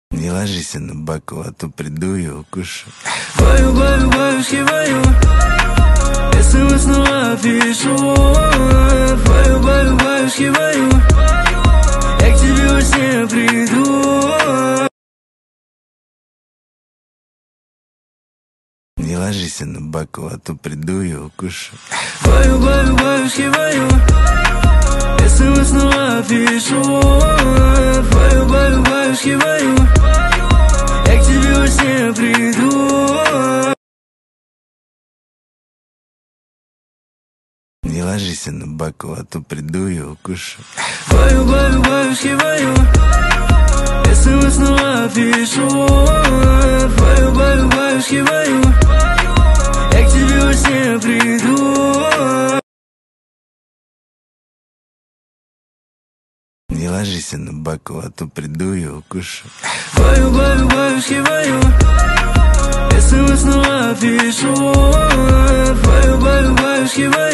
Не ложись на боку, а то приду и укушу. Баю, баю, баюшки, баю. СМС снова пишу. Баю, баю, баюшки, баю. Я к тебе во сне приду. Не ложись на боку, а то приду и укушу. Баю, баю, баюшки, баю. СМС снова пишу. Баю, баю, баюшки, баю. Я к тебе во сне приду. Не ложись на боку, а то приду и укушу. Баю, баю, баюшки, баю. СМС снова пишу. Баю, баю, баюшки, баю. Я к тебе во сне приду. Не ложись на боку, а то приду и укушу. Баю, баю, баюшки, баю. СМС снова пишу. Баю, баю, баюшки, баю.